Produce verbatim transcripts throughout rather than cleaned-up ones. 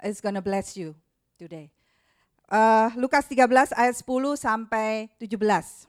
is gonna bless you today. Uh, Lukas tiga belas ayat sepuluh sampai tujuh belas.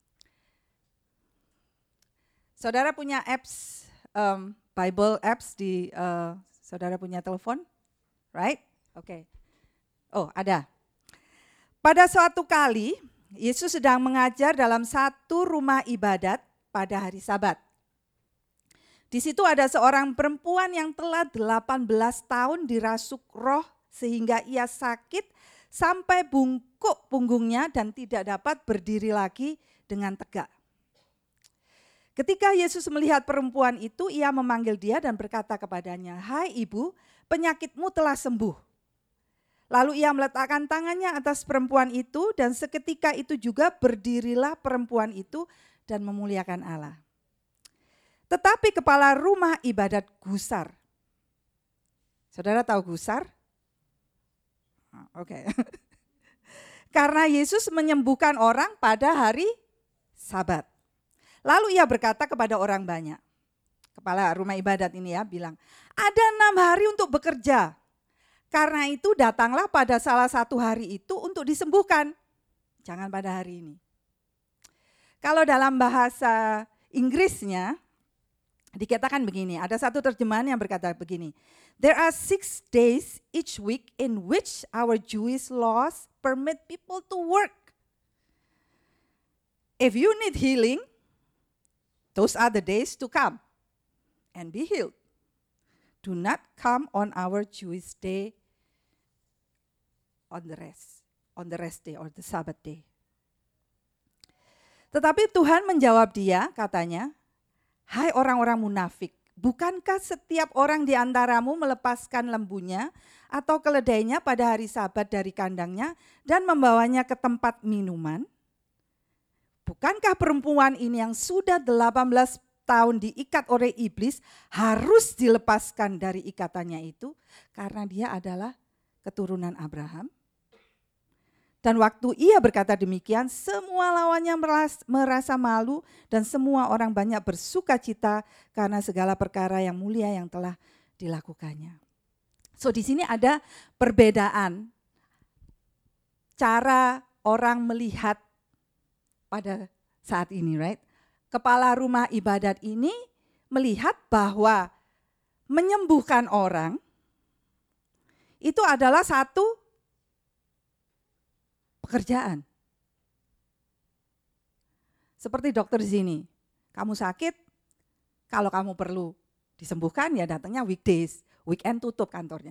Saudara punya apps, um, Bible apps di uh, saudara punya telepon, right? Oke. Okay. Oh, ada. Pada suatu kali, Yesus sedang mengajar dalam satu rumah ibadat pada hari Sabat. Di situ ada seorang perempuan yang telah delapan belas tahun dirasuk roh sehingga ia sakit sampai bungkuk punggungnya dan tidak dapat berdiri lagi dengan tegak. Ketika Yesus melihat perempuan itu, ia memanggil dia dan berkata kepadanya, "Hai ibu, penyakitmu telah sembuh." Lalu ia meletakkan tangannya atas perempuan itu dan seketika itu juga berdirilah perempuan itu dan memuliakan Allah. Tetapi kepala rumah ibadat gusar. Saudara tahu gusar? Oke. Okay. Karena Yesus menyembuhkan orang pada hari Sabat. Lalu ia berkata kepada orang banyak. Kepala rumah ibadat ini ya bilang, ada enam hari untuk bekerja. Karena itu datanglah pada salah satu hari itu untuk disembuhkan. Jangan pada hari ini. Kalau dalam bahasa Inggrisnya dikatakan begini, ada satu terjemahan yang berkata begini. There are six days each week in which our Jewish laws permit people to work. If you need healing, those are the days to come and be healed. Do not come on our Jewish day on the rest, on the rest day or the Sabbath day. Tetapi Tuhan menjawab dia, katanya, hai orang-orang munafik, bukankah setiap orang di antaramu melepaskan lembunya atau keledainya pada hari Sabat dari kandangnya dan membawanya ke tempat minuman? Bukankah perempuan ini yang sudah delapan belas tahun diikat oleh iblis harus dilepaskan dari ikatannya itu karena dia adalah keturunan Abraham? Dan waktu ia berkata demikian, semua lawannya merasa malu dan semua orang banyak bersuka cita karena segala perkara yang mulia yang telah dilakukannya. So di sini ada perbedaan cara orang melihat pada saat ini, right? Kepala rumah ibadat ini melihat bahwa menyembuhkan orang itu adalah satu pekerjaan. Seperti dokter di sini, kamu sakit, kalau kamu perlu disembuhkan ya datangnya weekdays, weekend tutup kantornya.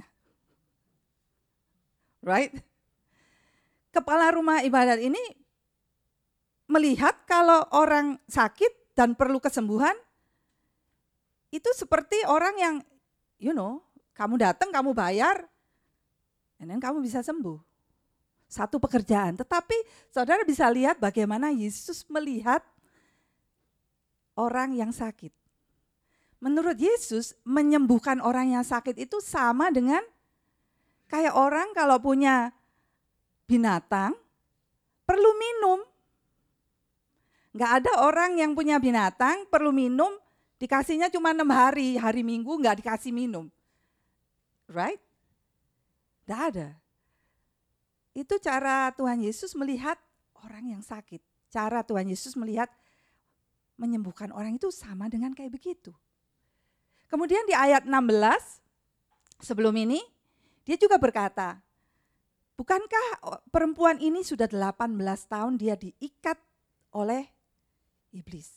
Right? Kepala rumah ibadat ini melihat kalau orang sakit dan perlu kesembuhan, itu seperti orang yang, you know, kamu datang, kamu bayar, dan kamu bisa sembuh. Satu pekerjaan. Tetapi saudara bisa lihat bagaimana Yesus melihat orang yang sakit. Menurut Yesus, menyembuhkan orang yang sakit itu sama dengan kayak orang kalau punya binatang, perlu minum. Nggak ada orang yang punya binatang perlu minum, dikasihnya cuma enam hari, hari Minggu nggak dikasih minum. Right? Nggak ada. Itu cara Tuhan Yesus melihat orang yang sakit. Cara Tuhan Yesus melihat menyembuhkan orang itu sama dengan kayak begitu. Kemudian di ayat enam belas, sebelum ini, dia juga berkata, bukankah perempuan ini sudah delapan belas tahun dia diikat oleh iblis.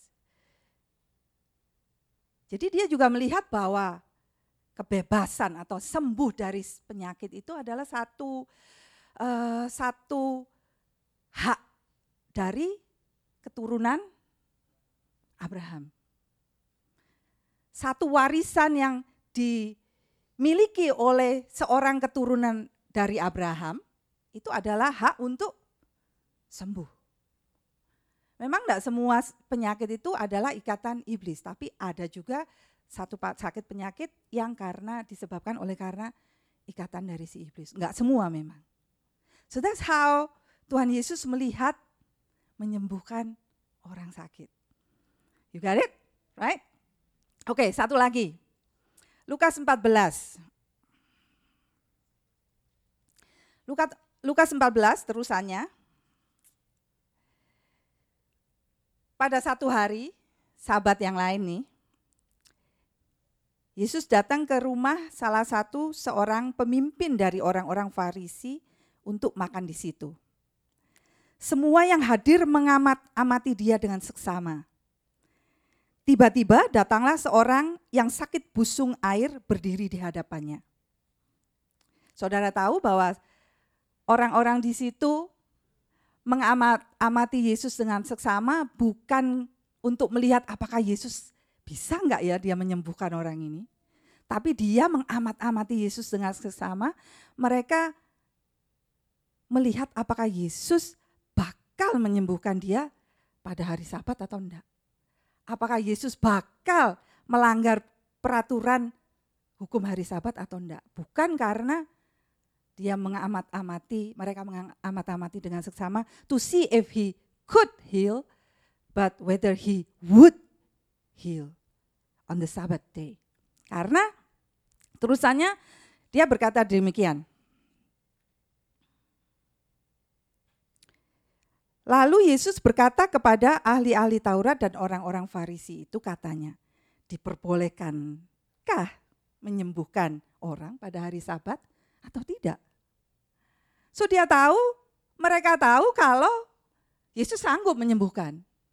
Jadi dia juga melihat bahwa kebebasan atau sembuh dari penyakit itu adalah satu uh, satu hak dari keturunan Abraham. Satu warisan yang dimiliki oleh seorang keturunan dari Abraham itu adalah hak untuk sembuh. Memang tidak semua penyakit itu adalah ikatan iblis, tapi ada juga satu sakit penyakit yang karena disebabkan oleh karena ikatan dari si iblis. Enggak semua memang. So that's how Tuhan Yesus melihat menyembuhkan orang sakit. You got it? Right? Oke, okay, satu lagi. Lukas empat belas. Lukas, Lukas empat belas terusannya. Pada satu hari, sahabat yang lain nih, Yesus datang ke rumah salah satu seorang pemimpin dari orang-orang Farisi untuk makan di situ. Semua yang hadir mengamat-amati dia dengan seksama. Tiba-tiba datanglah seorang yang sakit busung air berdiri di hadapannya. Saudara tahu bahwa orang-orang di situ mengamati Yesus dengan seksama bukan untuk melihat apakah Yesus bisa enggak ya dia menyembuhkan orang ini. Tapi dia mengamat-amati Yesus dengan seksama. Mereka melihat apakah Yesus bakal menyembuhkan dia pada hari Sabat atau enggak. Apakah Yesus bakal melanggar peraturan hukum hari Sabat atau enggak. Bukan karena dia mengamat-amati, mereka mengamat-amati dengan seksama to see if he could heal, but whether he would heal on the Sabbath day. Karena terusannya dia berkata demikian. Lalu Yesus berkata kepada ahli-ahli Taurat dan orang-orang Farisi itu katanya, diperbolehkankah menyembuhkan orang pada hari Sabat atau tidak? So dia tahu, mereka tahu kalau Yesus sanggup menyembuhkan.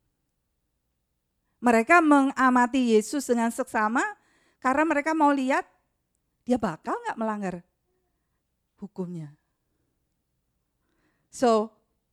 Mereka mengamati Yesus dengan seksama karena mereka mau lihat dia bakal nggak melanggar hukumnya. So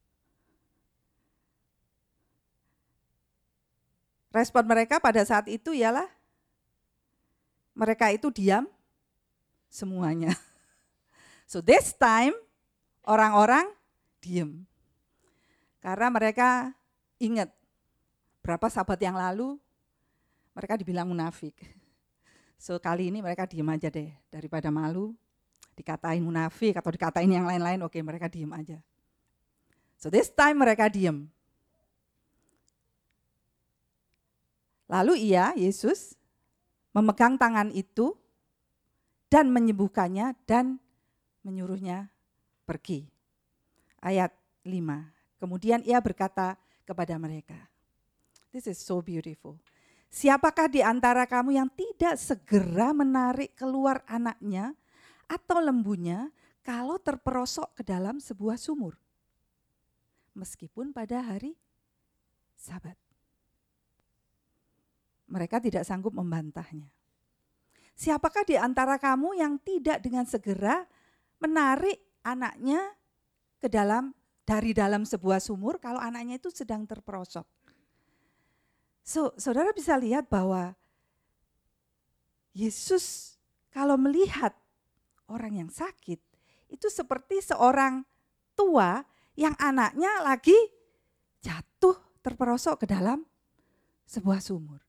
respon mereka pada saat itu ialah mereka itu diam semuanya. So this time orang-orang diam. Karena mereka ingat berapa sahabat yang lalu mereka dibilang munafik. So kali ini mereka diam aja deh, daripada malu dikatain munafik atau dikatain yang lain-lain, oke mereka diam aja. So this time mereka diam. Lalu ia, Yesus, memegang tangan itu dan menyembuhkannya dan menyuruhnya pergi. Ayat lima. Kemudian ia berkata kepada mereka, this is so beautiful. Siapakah di antara kamu yang tidak segera menarik keluar anaknya atau lembunya kalau terperosok ke dalam sebuah sumur? Meskipun pada hari Sabat. Mereka tidak sanggup membantahnya. Siapakah di antara kamu yang tidak dengan segera menarik anaknya ke dalam dari dalam sebuah sumur kalau anaknya itu sedang terperosok? So, saudara bisa lihat bahwa Yesus kalau melihat orang yang sakit itu seperti seorang tua yang anaknya lagi jatuh terperosok ke dalam sebuah sumur.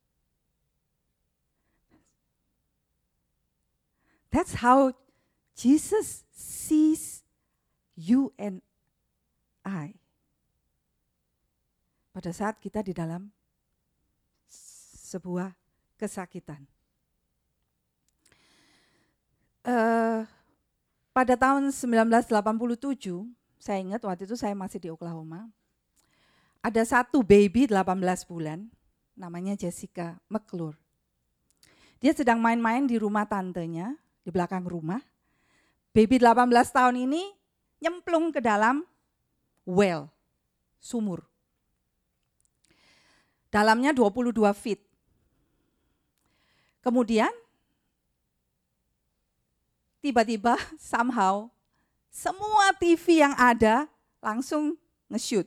That's how Jesus sees you and I. Pada saat kita di dalam sebuah kesakitan. Uh, pada tahun sembilan belas delapan puluh tujuh, saya ingat waktu itu saya masih di Oklahoma, ada satu baby delapan belas bulan, namanya Jessica McClure. Dia sedang main-main di rumah tantenya, di belakang rumah. Baby delapan belas tahun ini nyemplung ke dalam well, sumur. Dalamnya dua puluh dua feet. Kemudian tiba-tiba somehow semua T V yang ada langsung nge-shoot.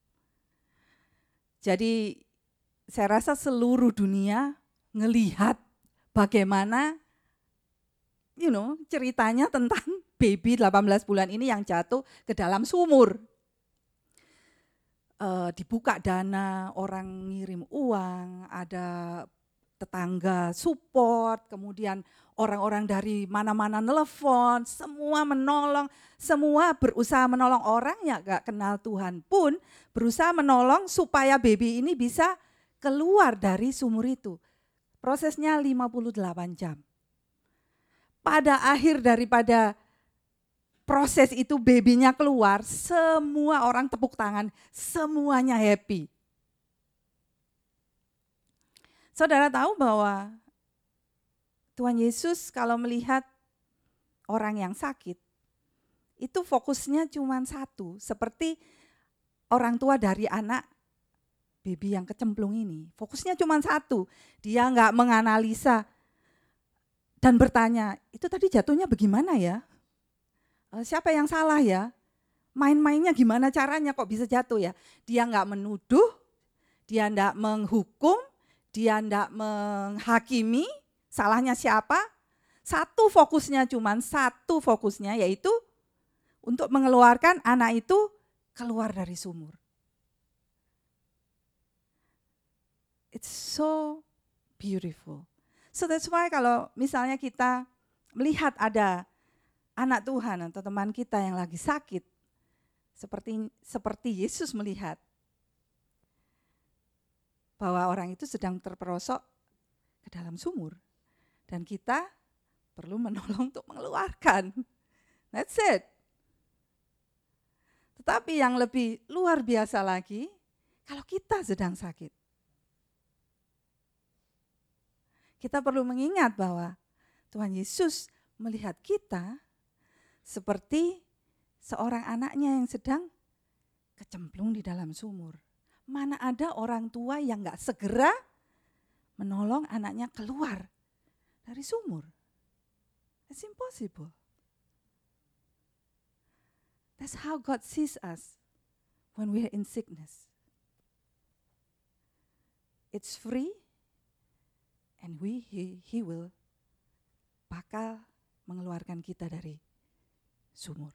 Jadi saya rasa seluruh dunia ngelihat bagaimana you know, ceritanya tentang baby delapan belas bulan ini yang jatuh ke dalam sumur. Uh, dibuka dana, orang ngirim uang, ada tetangga support, kemudian orang-orang dari mana-mana nelfon, semua menolong, semua berusaha menolong orang yang gak kenal Tuhan pun berusaha menolong supaya baby ini bisa keluar dari sumur itu. Prosesnya lima puluh delapan jam. Pada akhir daripada proses proses itu babynya keluar, semua orang tepuk tangan, semuanya happy. Saudara tahu bahwa Tuhan Yesus kalau melihat orang yang sakit, itu fokusnya cuma satu, seperti orang tua dari anak baby yang kecemplung ini. Fokusnya cuma satu, dia nggak menganalisa dan bertanya, itu tadi jatuhnya bagaimana ya? Siapa yang salah ya? Main-mainnya gimana caranya kok bisa jatuh ya? Dia nggak menuduh, dia nggak menghukum, dia nggak menghakimi, salahnya siapa? Satu fokusnya cuman, satu fokusnya yaitu untuk mengeluarkan anak itu keluar dari sumur. It's so beautiful. So that's why kalau misalnya kita melihat ada anak Tuhan atau teman kita yang lagi sakit, seperti seperti Yesus melihat bahwa orang itu sedang terperosok ke dalam sumur dan kita perlu menolong untuk mengeluarkan. That's it. Tetapi yang lebih luar biasa lagi, kalau kita sedang sakit, kita perlu mengingat bahwa Tuhan Yesus melihat kita seperti seorang anaknya yang sedang kecemplung di dalam sumur. Mana ada orang tua yang gak segera menolong anaknya keluar dari sumur. It's impossible. That's how God sees us when we're in sickness. It's free and we he, he will bakal mengeluarkan kita dari sumur.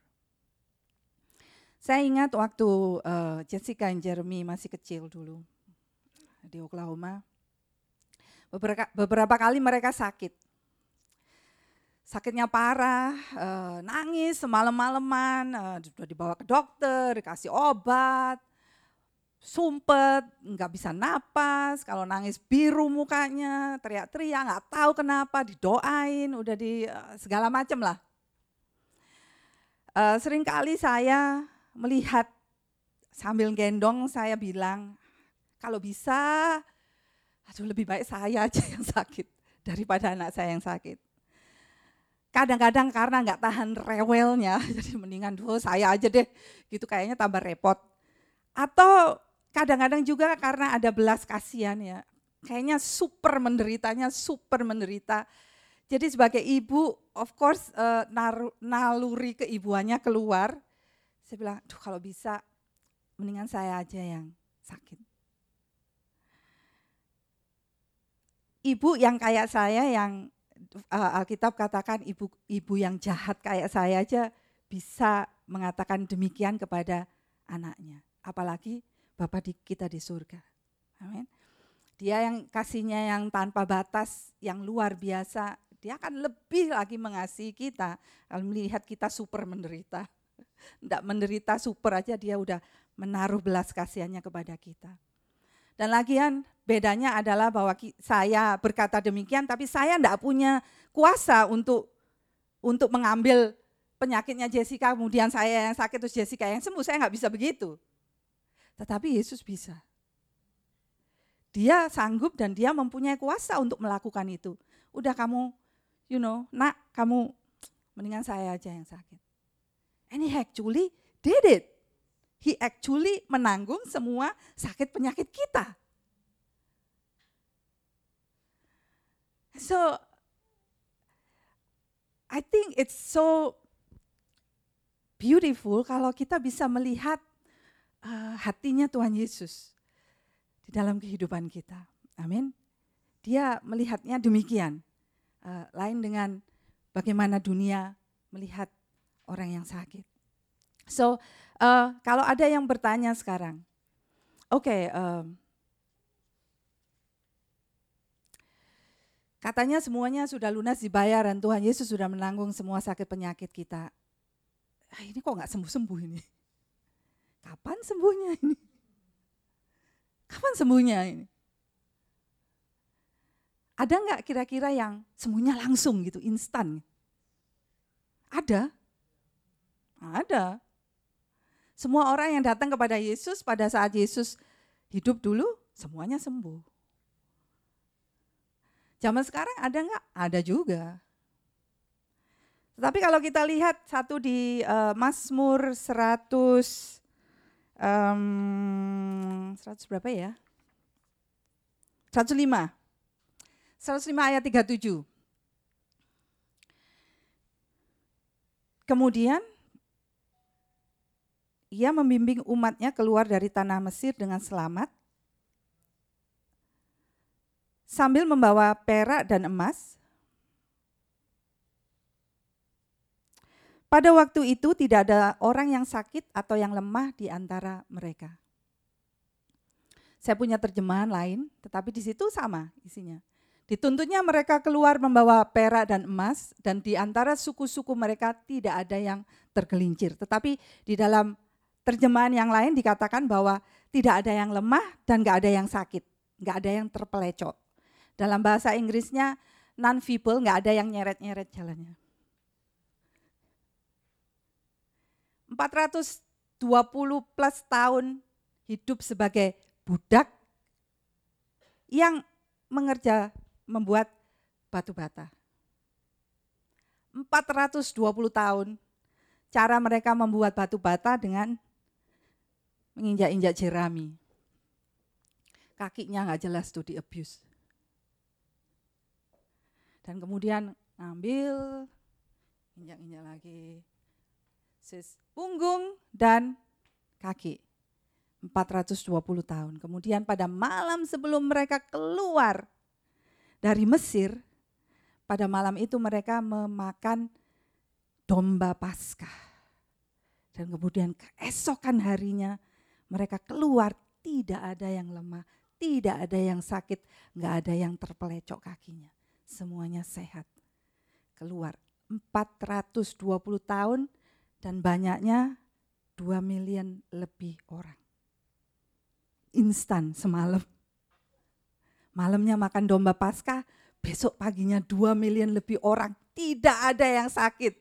Saya ingat waktu uh, Jessica dan Jeremy masih kecil dulu di Oklahoma. Beberapa, beberapa kali mereka sakit. Sakitnya parah, uh, nangis semalam-malaman, uh, sudah dibawa ke dokter, dikasih obat, sumpet, nggak bisa napas, kalau nangis biru mukanya, teriak-teriak, nggak tahu kenapa, didoain, udah di uh, segala macam lah. Uh, seringkali saya melihat sambil gendong, saya bilang, kalau bisa, aduh lebih baik saya aja yang sakit daripada anak saya yang sakit. Kadang-kadang karena nggak tahan rewelnya, jadi mendingan duh saya aja deh, gitu kayaknya tambah repot. Atau kadang-kadang juga karena ada belas kasihan ya, kayaknya super menderitanya, super menderita. Jadi sebagai ibu, of course uh, naluri keibuannya keluar. Saya bilang, duh kalau bisa mendingan saya aja yang sakit. Ibu yang kayak saya yang uh, Alkitab katakan ibu ibu yang jahat kayak saya aja bisa mengatakan demikian kepada anaknya. Apalagi Bapa di, kita di surga. Amin. Dia yang kasihnya yang tanpa batas, yang luar biasa. Dia akan lebih lagi mengasihi kita kalau melihat kita super menderita. Tidak menderita super aja dia udah menaruh belas kasihannya kepada kita. Dan lagian bedanya adalah bahwa saya berkata demikian tapi saya tidak punya kuasa untuk untuk mengambil penyakitnya Jessica, kemudian saya yang sakit terus Jessica yang sembuh, saya nggak bisa begitu. Tetapi Yesus bisa. Dia sanggup dan dia mempunyai kuasa untuk melakukan itu. Udah kamu, you know, nak kamu mendingan saya aja yang sakit. And he actually did it. He actually menanggung semua sakit penyakit kita. So, I think it's so beautiful kalau kita bisa melihat uh, hatinya Tuhan Yesus di dalam kehidupan kita. Amin. Dia melihatnya demikian. Uh, lain dengan bagaimana dunia melihat orang yang sakit. So, uh, kalau ada yang bertanya sekarang, oke, okay, um, katanya semuanya sudah lunas dibayar dan Tuhan Yesus sudah menanggung semua sakit penyakit kita. Ah, ini kok nggak sembuh-sembuh ini? Kapan sembuhnya ini? Kapan sembuhnya ini? Ada nggak kira-kira yang sembuhnya langsung gitu, instan? Ada? ada. Semua orang yang datang kepada Yesus pada saat Yesus hidup dulu, semuanya sembuh. Zaman sekarang ada enggak? Ada juga. Tetapi kalau kita lihat satu di uh, Mazmur seratus, um, seratus berapa ya? seratus lima. seratus lima ayat tiga puluh tujuh. Kemudian ia membimbing umatnya keluar dari tanah Mesir dengan selamat, sambil membawa perak dan emas. Pada waktu itu tidak ada orang yang sakit atau yang lemah di antara mereka. Saya punya terjemahan lain, tetapi di situ sama isinya. Dituntutnya mereka keluar membawa perak dan emas, dan di antara suku-suku mereka tidak ada yang tergelincir. Tetapi di dalam terjemahan yang lain dikatakan bahwa tidak ada yang lemah dan nggak ada yang sakit, nggak ada yang terpelecok. Dalam bahasa Inggrisnya non-feeble, nggak ada yang nyeret-nyeret jalannya. empat ratus dua puluh plus tahun hidup sebagai budak yang mengerja membuat batu bata. empat ratus dua puluh tahun cara mereka membuat batu bata dengan menginjak-injak jerami. Kakinya nggak jelas tuh di abuse. Dan kemudian ngambil, injak-injak lagi, sis punggung dan kaki. empat ratus dua puluh tahun. Kemudian pada malam sebelum mereka keluar dari Mesir, pada malam itu mereka memakan domba Paskah. Dan kemudian keesokan harinya mereka keluar, tidak ada yang lemah, tidak ada yang sakit, nggak ada yang terpelecok kakinya. Semuanya sehat. Keluar empat ratus dua puluh tahun dan banyaknya dua miliar lebih orang. Instan semalam. Malamnya makan domba Paskah, besok paginya dua miliar lebih orang, tidak ada yang sakit.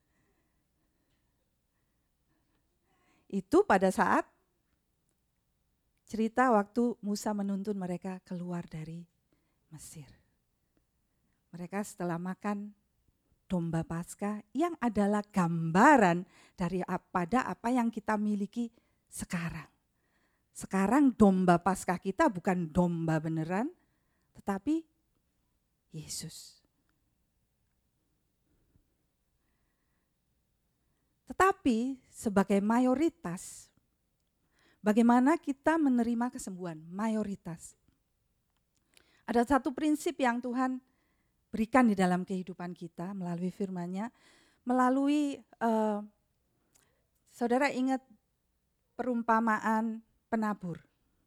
Itu pada saat cerita waktu Musa menuntun mereka keluar dari Mesir. Mereka setelah makan domba Paskah yang adalah gambaran dari pada apa yang kita miliki sekarang. Sekarang domba Paskah kita bukan domba beneran, tetapi Yesus. Tetapi sebagai mayoritas, bagaimana kita menerima kesembuhan? Mayoritas. Ada satu prinsip yang Tuhan berikan di dalam kehidupan kita melalui firman-Nya, melalui uh, saudara ingat perumpamaan penabur.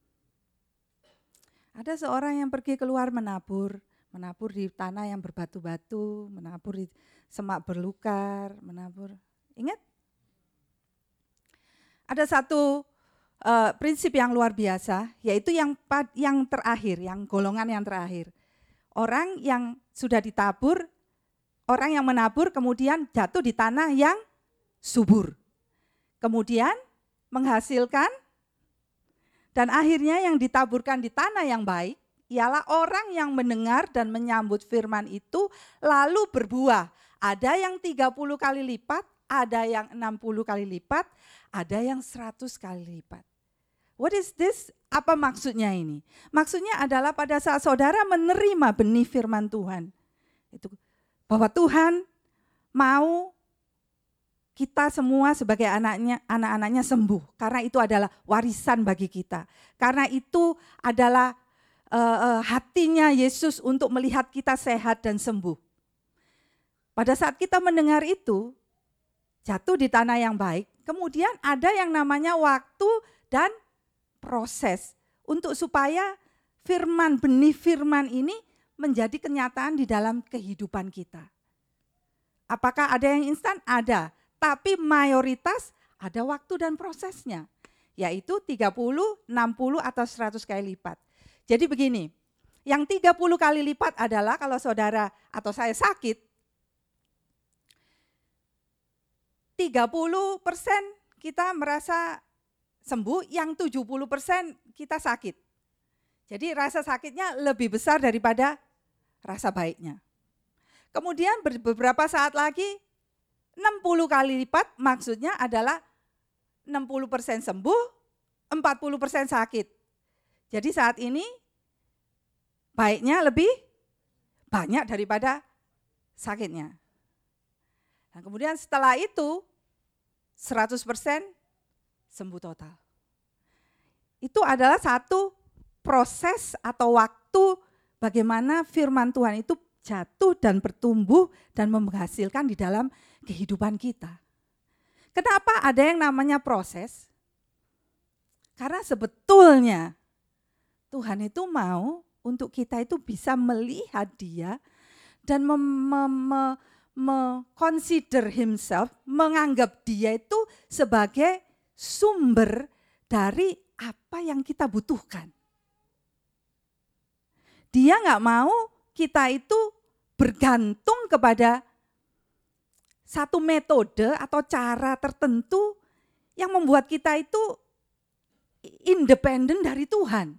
Ada seorang yang pergi keluar menabur, menabur di tanah yang berbatu-batu, menabur di semak berlukar, menabur. Ingat? Ada satu uh, prinsip yang luar biasa, yaitu yang yang terakhir, yang golongan yang terakhir. Orang yang sudah ditabur, orang yang menabur kemudian jatuh di tanah yang subur. Kemudian menghasilkan, dan akhirnya yang ditaburkan di tanah yang baik ialah orang yang mendengar dan menyambut firman itu lalu berbuah. Ada yang tiga puluh kali lipat, ada yang enam puluh kali lipat, ada yang seratus kali lipat. What is this? Apa maksudnya ini? Maksudnya adalah pada saat saudara menerima benih firman Tuhan, itu bahwa Tuhan mau kita semua sebagai anaknya, anak-anaknya sembuh, karena itu adalah warisan bagi kita. Karena itu adalah uh, uh, hatinya Yesus untuk melihat kita sehat dan sembuh. Pada saat kita mendengar itu, jatuh di tanah yang baik, kemudian ada yang namanya waktu dan proses untuk supaya firman, benih firman ini menjadi kenyataan di dalam kehidupan kita. Apakah ada yang instan? Ada. Tapi mayoritas ada waktu dan prosesnya, yaitu tiga puluh, enam puluh atau seratus kali lipat. Jadi begini, yang tiga puluh kali lipat adalah kalau saudara atau saya sakit, tiga puluh persen kita merasa sembuh, yang tujuh puluh persen kita sakit. Jadi rasa sakitnya lebih besar daripada rasa baiknya. Kemudian beberapa saat lagi enam puluh kali lipat, maksudnya adalah enam puluh persen sembuh, empat puluh persen sakit. Jadi saat ini baiknya lebih banyak daripada sakitnya. Nah, kemudian setelah itu seratus persen sembuh total. Itu adalah satu proses atau waktu bagaimana firman Tuhan itu jatuh dan bertumbuh dan menghasilkan di dalam kehidupan kita. Kenapa ada yang namanya proses? Karena sebetulnya Tuhan itu mau untuk kita itu bisa melihat Dia dan mem- mem- mem- me-consider himself, menganggap dia itu sebagai sumber dari apa yang kita butuhkan. Dia nggak mau kita itu bergantung kepada satu metode atau cara tertentu yang membuat kita itu independen dari Tuhan.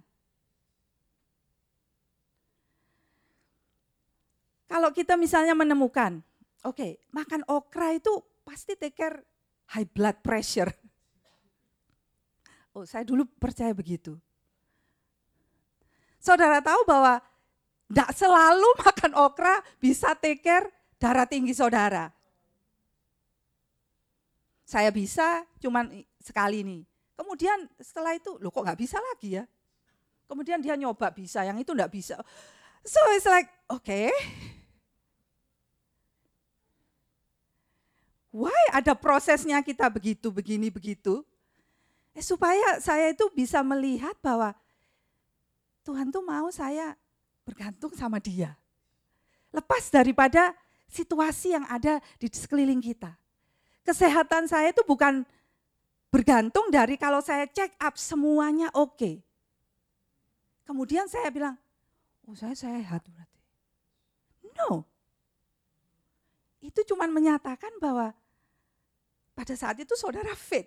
Kalau kita misalnya menemukan, oke, okay, makan okra itu pasti take care high blood pressure. Oh, saya dulu percaya begitu. Saudara tahu bahwa tidak selalu makan okra bisa take care darah tinggi saudara. Saya bisa cuman sekali nih. Kemudian setelah itu, loh kok nggak bisa lagi ya? Kemudian dia nyoba bisa, yang itu nggak bisa. So it's like, oke. Okay. Why ada prosesnya kita begitu, begini, begitu? Eh, supaya saya itu bisa melihat bahwa Tuhan tuh mau saya bergantung sama Dia. Lepas daripada situasi yang ada di sekeliling kita. Kesehatan saya itu bukan bergantung dari kalau saya check up semuanya oke. Okay. Kemudian saya bilang, oh saya sehat berarti. No. Itu cuma menyatakan bahwa pada saat itu saudara fit.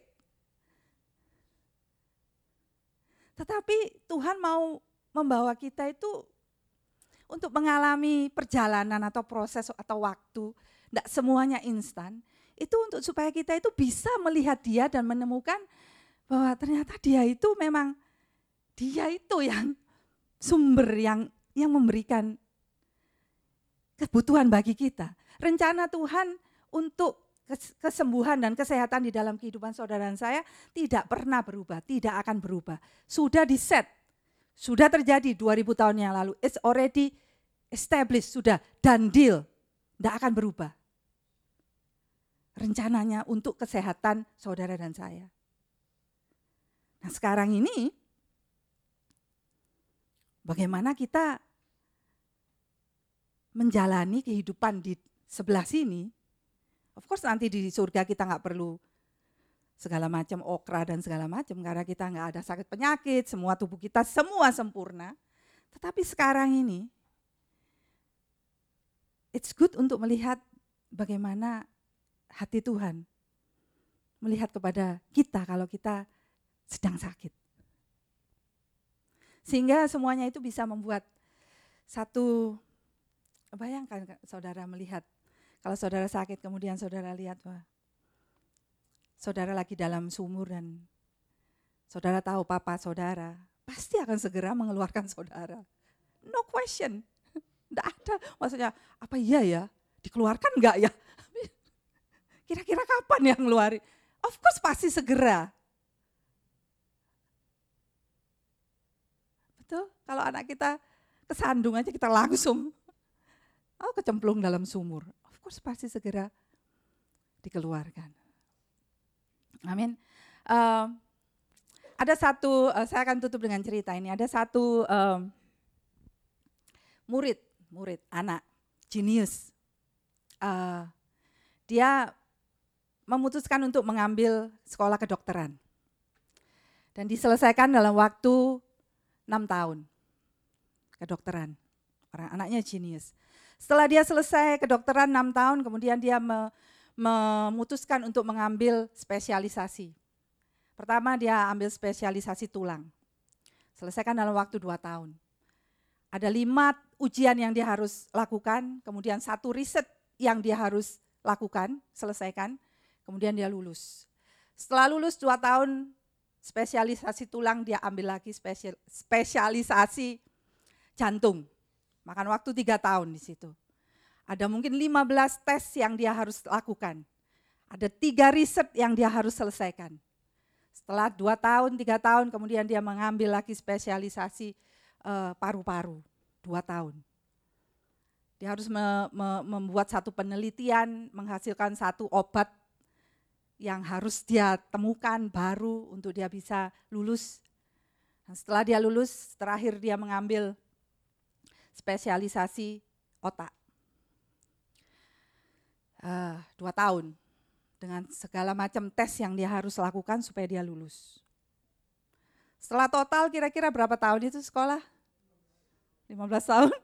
Tetapi Tuhan mau membawa kita itu untuk mengalami perjalanan atau proses atau waktu. Tidak semuanya instan. Itu untuk supaya kita itu bisa melihat Dia dan menemukan bahwa ternyata Dia itu memang, Dia itu yang sumber yang yang memberikan kebutuhan bagi kita. Rencana Tuhan untuk kesembuhan dan kesehatan di dalam kehidupan saudara dan saya tidak pernah berubah, tidak akan berubah. Sudah di-set, sudah terjadi dua ribu tahun yang lalu. It's already established, sudah done deal. Tidak akan berubah. Rencananya untuk kesehatan saudara dan saya. Nah sekarang ini, bagaimana kita menjalani kehidupan di sebelah sini. Of course nanti di surga kita nggak perlu segala macam okra dan segala macam karena kita nggak ada sakit penyakit, semua tubuh kita semua sempurna. Tetapi sekarang ini, it's good untuk melihat bagaimana hati Tuhan melihat kepada kita kalau kita sedang sakit. Sehingga semuanya itu bisa membuat satu, bayangkan saudara melihat, kalau saudara sakit kemudian saudara lihat, wah, saudara lagi dalam sumur dan saudara tahu papa saudara, pasti akan segera mengeluarkan saudara. No question, enggak ada, maksudnya apa iya ya, dikeluarkan enggak ya? Kira-kira kapan yang ngeluarin? Of course pasti segera. Betul, kalau anak kita kesandung aja kita langsung, oh kecemplung dalam sumur. Of course pasti segera dikeluarkan. Amin. Uh, ada satu, uh, saya akan tutup dengan cerita ini. Ada satu um, murid, murid anak, jenius. Uh, dia memutuskan untuk mengambil sekolah kedokteran. Dan diselesaikan dalam waktu enam tahun kedokteran. Orang anaknya jenius. Setelah dia selesai kedokteran enam tahun, kemudian dia me, memutuskan untuk mengambil spesialisasi. Pertama dia ambil spesialisasi tulang. Selesaikan dalam waktu dua tahun. Ada lima ujian yang dia harus lakukan, kemudian satu riset yang dia harus lakukan, selesaikan, kemudian dia lulus. Setelah lulus dua tahun spesialisasi tulang, dia ambil lagi spesial, spesialisasi jantung. Makan waktu tiga tahun di situ. Ada mungkin lima belas tes yang dia harus lakukan. Ada tiga riset yang dia harus selesaikan. Setelah dua tahun, tiga tahun, kemudian dia mengambil lagi spesialisasi uh, paru-paru, dua tahun. Dia harus me, me, membuat satu penelitian, menghasilkan satu obat yang harus dia temukan baru untuk dia bisa lulus. Nah, setelah dia lulus, terakhir dia mengambil spesialisasi otak. Uh, dua tahun dengan segala macam tes yang dia harus lakukan supaya dia lulus. Setelah total kira-kira berapa tahun itu sekolah? lima belas tahun?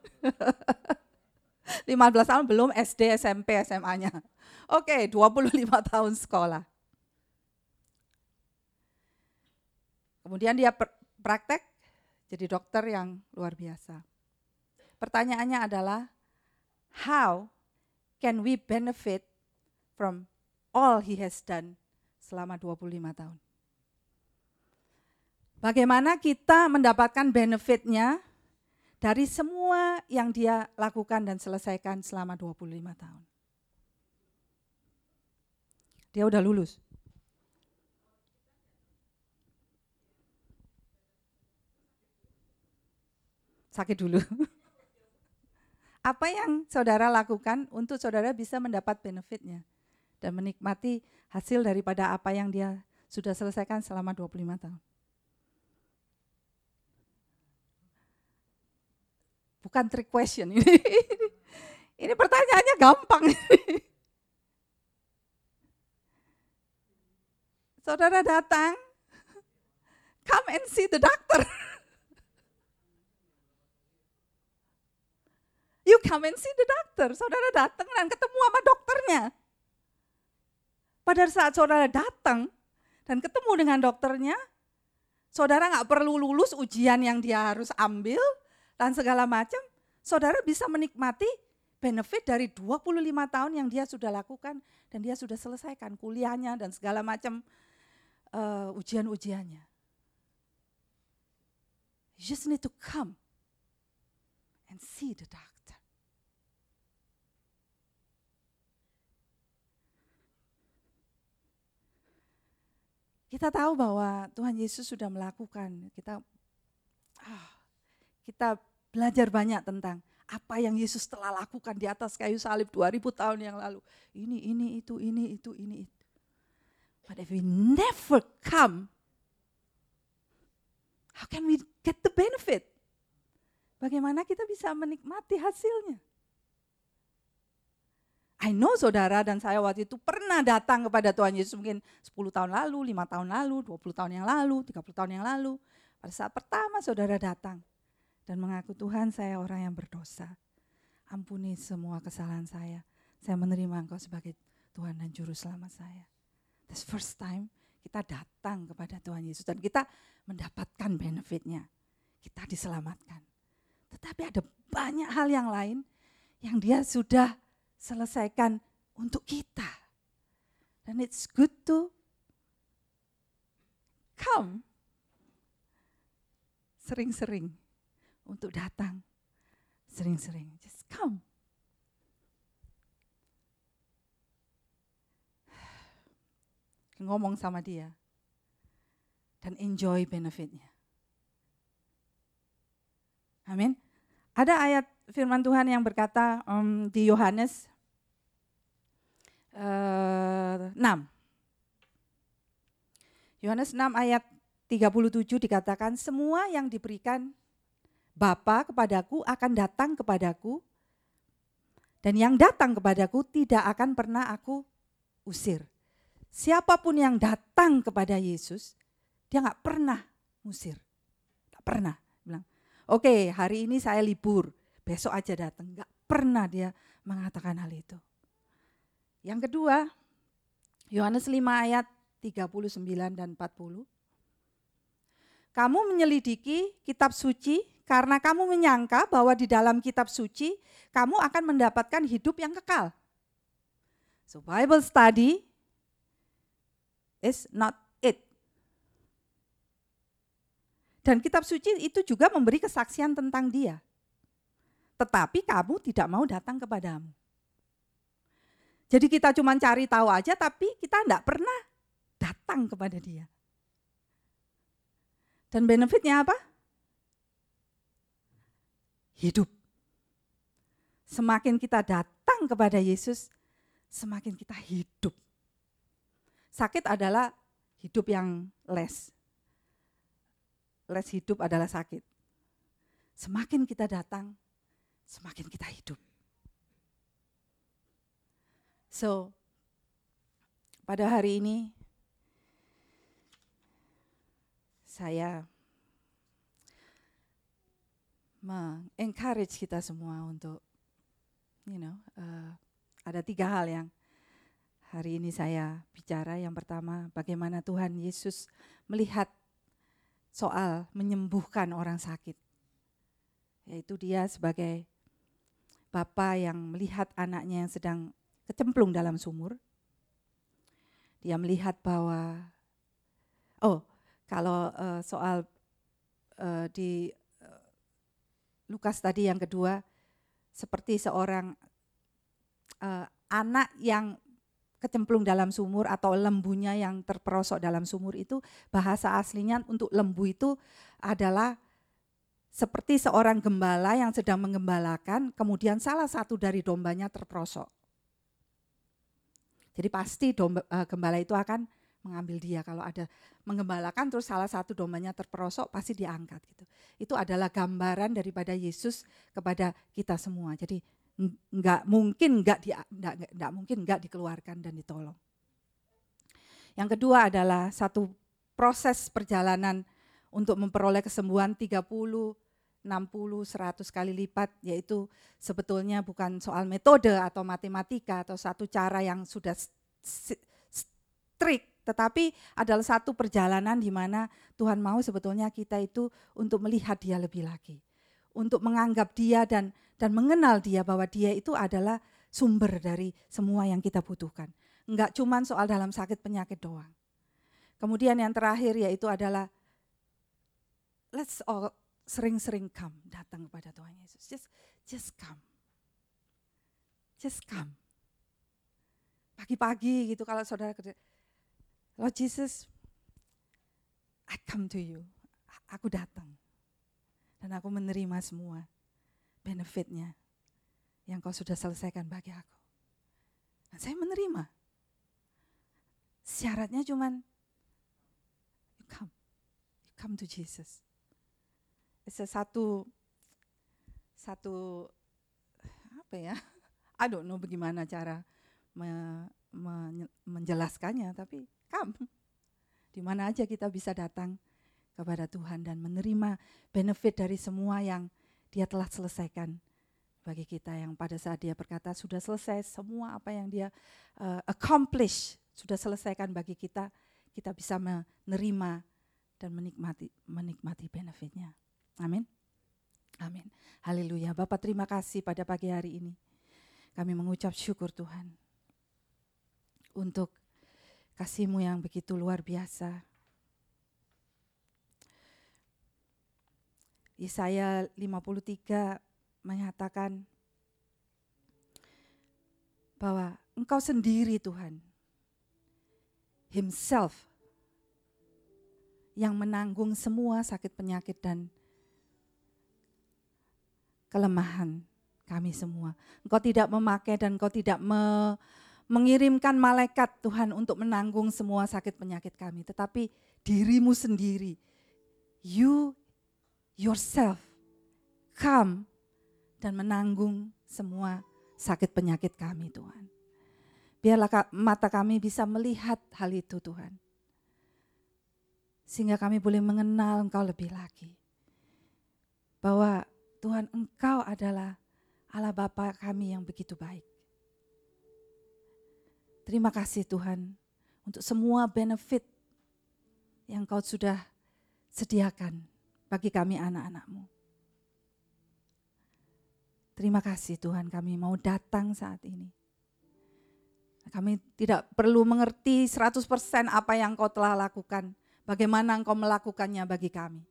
lima belas tahun belum S D, S M P, S M A-nya. Oke, dua puluh lima tahun sekolah. Kemudian dia praktek jadi dokter yang luar biasa. Pertanyaannya adalah, how can we benefit from all he has done selama dua puluh lima tahun? Bagaimana kita mendapatkan benefitnya dari semua yang dia lakukan dan selesaikan selama dua puluh lima tahun? Dia udah lulus. Sakit dulu. Apa yang saudara lakukan untuk saudara bisa mendapat benefitnya dan menikmati hasil daripada apa yang dia sudah selesaikan selama dua puluh lima tahun? Bukan trick question ini. Ini pertanyaannya gampang. Saudara datang, come and see the doctor. You come and see the doctor. Saudara datang dan ketemu sama dokternya. Pada saat saudara datang dan ketemu dengan dokternya, saudara nggak perlu lulus ujian yang dia harus ambil dan segala macam. Saudara bisa menikmati benefit dari dua puluh lima tahun yang dia sudah lakukan dan dia sudah selesaikan kuliahnya dan segala macam uh, ujian-ujiannya. You just need to come and see the doctor. Kita tahu bahwa Tuhan Yesus sudah melakukan, kita ah, kita belajar banyak tentang apa yang Yesus telah lakukan di atas kayu salib dua ribu tahun yang lalu. Ini, ini, itu, ini, itu, ini, itu. But if we never come, how can we get the benefit? Bagaimana kita bisa menikmati hasilnya? I know saudara dan saya waktu itu pernah datang kepada Tuhan Yesus mungkin sepuluh tahun lalu, lima tahun lalu, dua puluh tahun yang lalu, tiga puluh tahun yang lalu. Pada saat pertama saudara datang dan mengaku, Tuhan saya orang yang berdosa. Ampuni semua kesalahan saya. Saya menerima Engkau sebagai Tuhan dan Juru Selamat saya. This first time kita datang kepada Tuhan Yesus dan kita mendapatkan benefitnya. Kita diselamatkan. Tetapi ada banyak hal yang lain yang dia sudah selesaikan untuk kita. Dan it's good to come. Sering-sering untuk datang. Sering-sering. Just come. Ngomong sama dia. Dan enjoy benefitnya. Amin. Ada ayat firman Tuhan yang berkata um, di Yohanes uh, enam. Yohanes enam ayat tiga puluh tujuh dikatakan, semua yang diberikan Bapa kepadaku akan datang kepadaku, dan yang datang kepadaku tidak akan pernah aku usir. Siapapun yang datang kepada Yesus, dia gak pernah usir. Gak pernah. Bilang, oke okay, hari ini saya libur, besok aja datang. Gak pernah dia mengatakan hal itu. Yang kedua, Yohanes lima ayat tiga puluh sembilan dan empat puluh. Kamu menyelidiki kitab suci karena kamu menyangka bahwa di dalam kitab suci kamu akan mendapatkan hidup yang kekal. So Bible study is not it. Dan kitab suci itu juga memberi kesaksian tentang dia. Tetapi kamu tidak mau datang kepadamu. Jadi kita cuma cari tahu aja, tapi kita tidak pernah datang kepada dia. Dan benefitnya apa? Hidup. Semakin kita datang kepada Yesus, semakin kita hidup. Sakit adalah hidup yang less. Less hidup adalah sakit. Semakin kita datang, semakin kita hidup. So, pada hari ini saya me-encourage kita semua untuk, you know, uh, ada tiga hal yang hari ini saya bicara. Yang pertama, bagaimana Tuhan Yesus melihat soal menyembuhkan orang sakit. Yaitu dia sebagai Bapa yang melihat anaknya yang sedang kecemplung dalam sumur. Dia melihat bahwa, oh kalau uh, soal uh, di uh, Lukas tadi yang kedua, seperti seorang uh, anak yang kecemplung dalam sumur atau lembunya yang terperosok dalam sumur itu, bahasa aslinya untuk lembu itu adalah seperti seorang gembala yang sedang menggembalakan, kemudian salah satu dari dombanya terperosok. Jadi pasti domba, uh, gembala itu akan mengambil dia. Kalau ada menggembalakan terus salah satu dombanya terperosok, pasti diangkat gitu. Itu adalah gambaran daripada Yesus kepada kita semua. Jadi enggak mungkin enggak di, enggak, enggak mungkin enggak dikeluarkan dan ditolong. Yang kedua adalah satu proses perjalanan untuk memperoleh kesembuhan tiga puluh, enam puluh, seratus kali lipat, yaitu sebetulnya bukan soal metode atau matematika atau satu cara yang sudah strict, tetapi adalah satu perjalanan di mana Tuhan mau sebetulnya kita itu untuk melihat dia lebih lagi, untuk menganggap dia dan dan mengenal dia bahwa dia itu adalah sumber dari semua yang kita butuhkan. Enggak cuma soal dalam sakit penyakit doang. Kemudian yang terakhir yaitu adalah let's all sering-sering come, datang kepada Tuhan Yesus. Just just come. Just come. Pagi-pagi gitu kalau saudara kerja, Lord Jesus, I come to you. Aku datang. Dan aku menerima semua benefitnya yang kau sudah selesaikan bagi aku. Dan saya menerima. Syaratnya cuman, you come. You come to Jesus. Satu satu apa ya? I don't know bagaimana cara me, me, menjelaskannya, tapi come. Di mana aja kita bisa datang kepada Tuhan dan menerima benefit dari semua yang Dia telah selesaikan bagi kita, yang pada saat Dia berkata sudah selesai semua apa yang Dia uh, accomplish, sudah selesaikan bagi kita, kita bisa menerima dan menikmati menikmati benefitnya. Amin. Amin. Haleluya. Bapak terima kasih pada pagi hari ini. Kami mengucap syukur Tuhan untuk kasih-Mu yang begitu luar biasa. Yesaya lima puluh tiga menyatakan bahwa Engkau sendiri Tuhan, Himself, yang menanggung semua sakit penyakit dan kelemahan kami semua. Engkau tidak memakai dan Engkau tidak me, mengirimkan malaikat Tuhan untuk menanggung semua sakit penyakit kami. Tetapi diri-Mu sendiri, You yourself come dan menanggung semua sakit penyakit kami Tuhan. Biarlah mata kami bisa melihat hal itu Tuhan. Sehingga kami boleh mengenal Engkau lebih lagi. Bahwa Tuhan Engkau adalah Allah Bapa kami yang begitu baik. Terima kasih Tuhan untuk semua benefit yang Kau sudah sediakan bagi kami anak-anak-Mu. Terima kasih Tuhan, kami mau datang saat ini. Kami tidak perlu mengerti seratus persen apa yang Kau telah lakukan, bagaimana Engkau melakukannya bagi kami.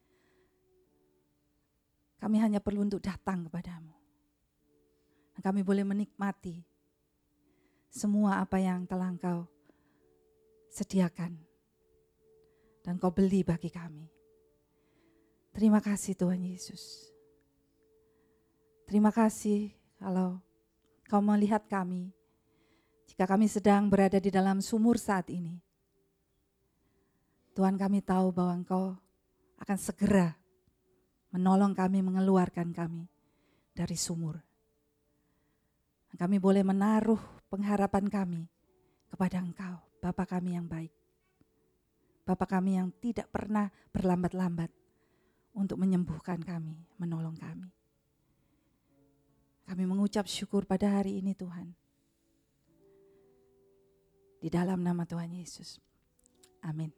Kami hanya perlu untuk datang kepadamu. Kami boleh menikmati semua apa yang telah Engkau sediakan dan Kau beli bagi kami. Terima kasih Tuhan Yesus. Terima kasih kalau Kau melihat kami jika kami sedang berada di dalam sumur saat ini. Tuhan, kami tahu bahwa Engkau akan segera menolong kami, mengeluarkan kami dari sumur. Kami boleh menaruh pengharapan kami kepada Engkau, Bapa kami yang baik. Bapa kami yang tidak pernah berlambat-lambat untuk menyembuhkan kami, menolong kami. Kami mengucap syukur pada hari ini Tuhan. Di dalam nama Tuhan Yesus. Amin.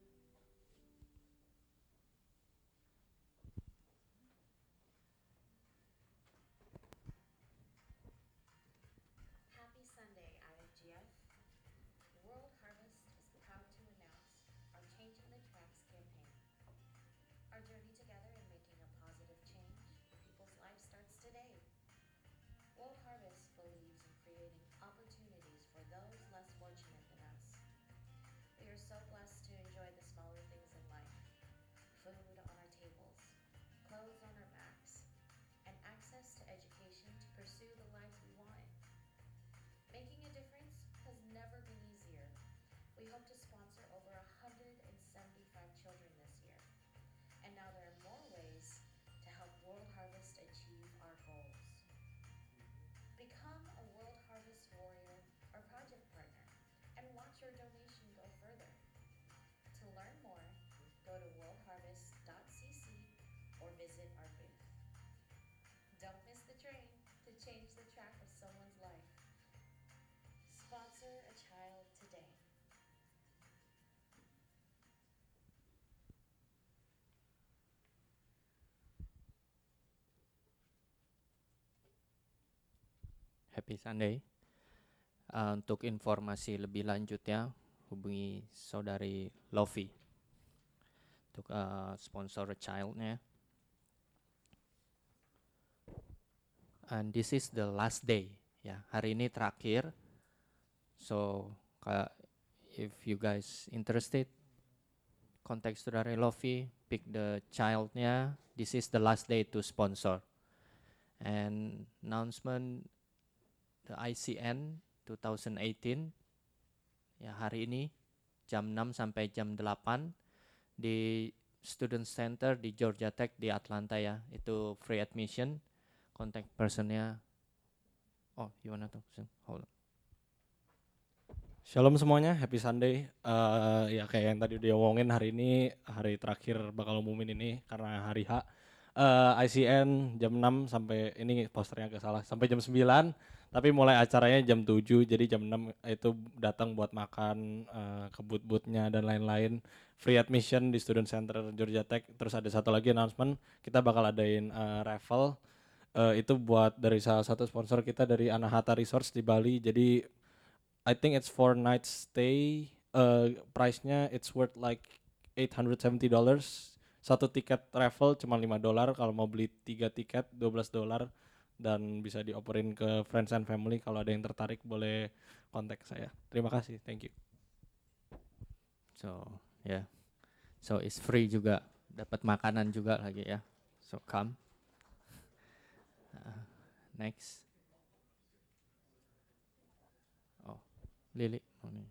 Happy Sunday. Uh, untuk informasi lebih lanjutnya, hubungi saudari Lofi untuk uh, sponsor a child-nya. And this is the last day. Ya, hari ini terakhir. So, uh, if you guys interested, contact saudari Lofi, pick the child-nya. This is the last day to sponsor. And announcement, the I C N twenty eighteen, ya hari ini jam enam sampai jam delapan di Student Center di Georgia Tech di Atlanta ya. Itu free admission. Contact personnya. Oh, you wanna talk? Hold on. Shalom semuanya, happy Sunday. Uh, ya kayak yang tadi udah ngomongin, hari ini hari terakhir bakal umumin ini karena hari H. Uh, I C N jam enam sampai, ini posternya agak salah, sampai jam sembilan. Tapi mulai acaranya jam tujuh, jadi jam enam itu datang buat makan, uh, ke booth-boothnya dan lain-lain. Free admission di Student Center Georgia Tech. Terus ada satu lagi announcement, kita bakal adain uh, raffle. Uh, itu buat dari salah satu sponsor kita dari Anahata Resorts di Bali. Jadi I think it's four nights stay. Uh, price-nya it's worth like eight hundred seventy dollars. Satu tiket travel cuma lima dolar. Kalau mau beli tiga tiket dua belas dolar. Dan bisa dioperin ke friends and family. Kalau ada yang tertarik boleh kontak saya. Terima kasih, thank you. So, yeah. So, it's free juga. Dapat makanan juga lagi ya. So, come. Uh, next. Oh, Lili. Oh, nih.